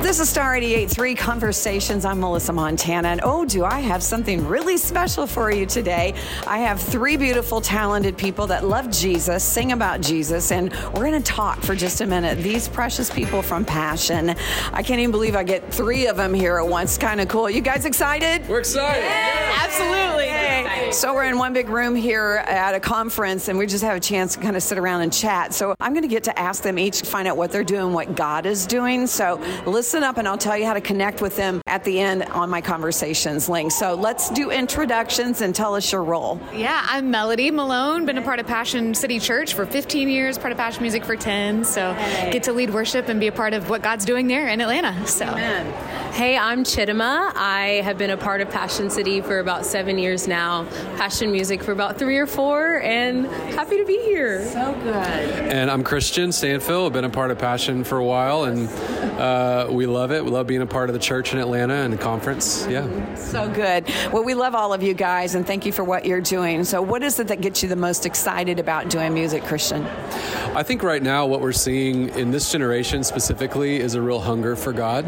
This is Star 88.3 Conversations. I'm Melissa Montana. And oh, do I have something really special for you today. I have three beautiful, talented people that love Jesus, sing about Jesus, and we're going to talk for just a minute. These precious people from Passion. I can't even believe I get three of them here at once. Kind of cool. You guys excited? We're excited. Yeah, absolutely. Hey. So we're in one big room here at a conference, and we just have a chance to kind of sit around and chat. So I'm going to get to ask them each, find out what they're doing, what God is doing. So listen up and I'll tell you how to connect with them at the end on my conversations link. So let's do introductions and tell us your role. Yeah, I'm Melody Malone, been a part of Passion City Church for 15 years, part of Passion Music for 10. So get to lead worship and be a part of what God's doing there in Atlanta. So. Amen. Hey, I'm Chidima. I have been a part of Passion City for about 7 years now, Passion Music for about 3 or 4, and happy to be here. So good. And I'm Christian Stanfill. I've been a part of Passion for a while, and we love it. We love being a part of the church in Atlanta and the conference. Yeah. So good. Well, we love all of you guys, and thank you for what you're doing. So what is it that gets you the most excited about doing music, Christian? I think right now what we're seeing in this generation specifically is a real hunger for God.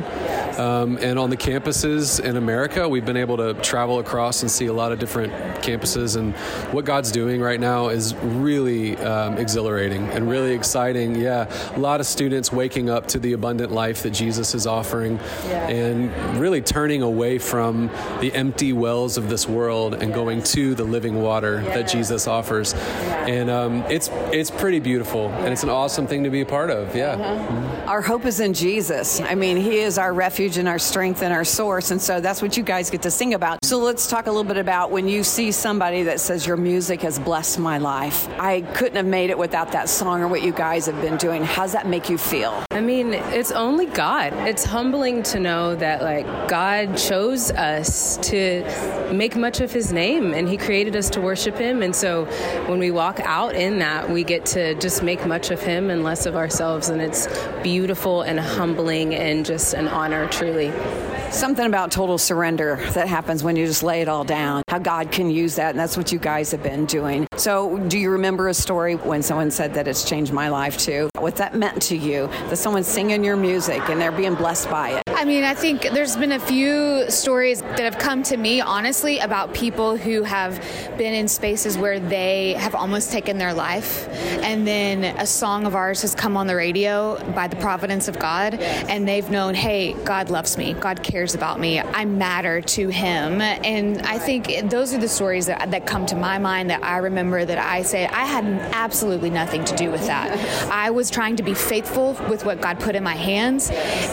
And on the campuses in America, we've been able to travel across and see a lot of different campuses. And what God's doing right now is really exhilarating and really exciting. Yeah, a lot of students waking up to the abundant life that Jesus is offering and really turning away from the empty wells of this world and going to the living water that Jesus offers. And it's pretty beautiful, and it's an awesome thing to be a part of. Yeah. Our hope is in Jesus. I mean, he is our refuge and our strength and our source, and so that's what you guys get to sing about. So let's talk a little bit about when you see somebody that says, your music has blessed my life. I couldn't have made it without that song or what you guys have been doing. How does that make you feel? I mean, it's only God. It's humbling to know that, like, God chose us to make much of his name, and he created us to worship him. And so when we walk out in that, we get to just make much of him and less of ourselves. And it's beautiful and humbling and just an honor, truly. Something about total surrender that happens when you just lay it all down, how God can use that, and that's what you guys have been doing. So do you remember a story when someone said that it's changed my life too? What that meant to you, that someone's singing your music and they're being blessed by it? I mean, I think there's been a few stories that have come to me, honestly, about people who have been in spaces where they have almost taken their life, and then a song of ours has come on the radio by the providence of God, and they've known, hey, God loves me, God cares about me, I matter to him. And I think those are the stories that come to my mind, that I remember, that I say I had absolutely nothing to do with that. I was trying to be faithful with what God put in my hands,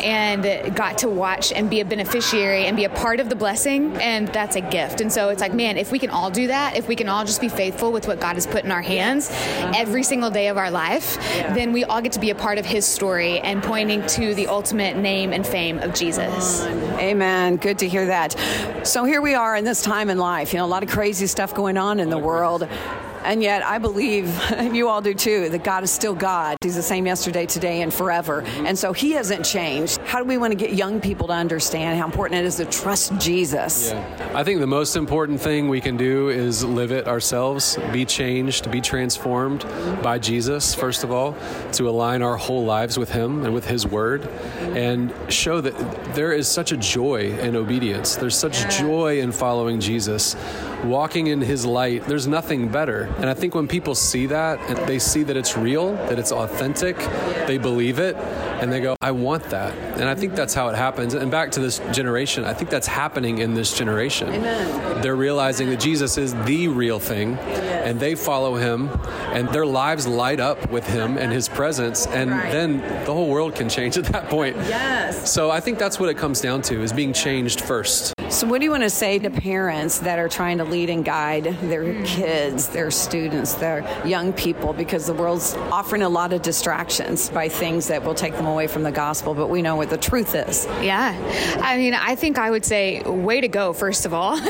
and got to watch and be a beneficiary and be a part of the blessing, and that's a gift. And so it's like, man, if we can all do that, if we can all just be faithful with what God has put in our hands every single day of our life, then we all get to be a part of his story and pointing to the ultimate name and fame of Jesus. Amen. Good to hear that. So here we are in this time in life, a lot of crazy stuff going on in the world. And yet I believe, and you all do too, that God is still God. He's the same yesterday, today, and forever. And so he hasn't changed. How do we want to get young people to understand how important it is to trust Jesus? Yeah. I think the most important thing we can do is live it ourselves, be changed, be transformed by Jesus, first of all, to align our whole lives with him and with his word, and show that there is such a joy in obedience. There's such joy in following Jesus. Walking in his light, there's nothing better. And I think when people see that, and they see that it's real, that it's authentic, they believe it, and they go, I want that. And I think that's how it happens. And back to this generation, I think that's happening in this generation. Amen. They're realizing that Jesus is the real thing, and they follow him, and their lives light up with him and his presence, and then the whole world can change at that point. Yes. So I think that's what it comes down to, is being changed first. So what do you want to say to parents that are trying to lead and guide their kids, their students, their young people, because the world's offering a lot of distractions by things that will take them away from the gospel, but we know what the truth is. Yeah. I mean, I think I would say, way to go, first of all.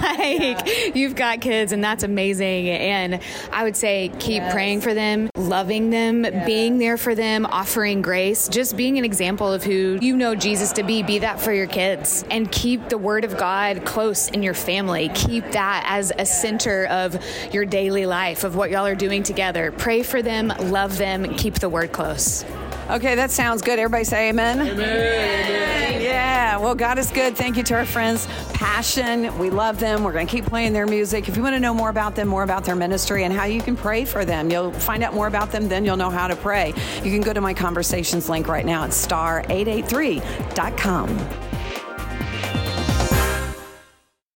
You've got kids, and that's amazing. And I would say keep praying for them, loving them, being there for them, offering grace, just being an example of who you know Jesus to be. Be that for your kids, and keep the word of God close in your family. Keep that as a center of your daily life, of what y'all are doing together. Pray for them, love them, keep the word close. Okay, that sounds good. Everybody say amen. Amen. Yeah, well, God is good. Thank you to our friends Passion. We love them. We're going to keep playing their music. If you want to know more about them, more about their ministry, and how you can pray for them, you'll find out more about them, then you'll know how to pray. You can go to my conversations link right now at star883.com.